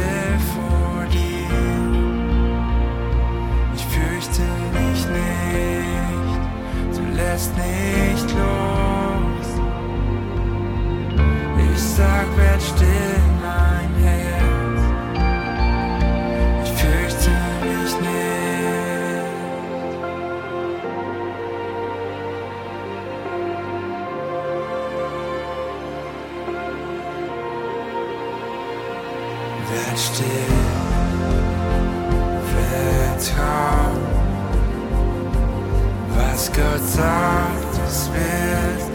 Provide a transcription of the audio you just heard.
still vor dir. Ich fürchte mich nicht, du lässt nicht los. Ich sag, werd still, mein Herz. Ich fürchte mich nicht. Werd still, vertrau, was Gott sagt, es wird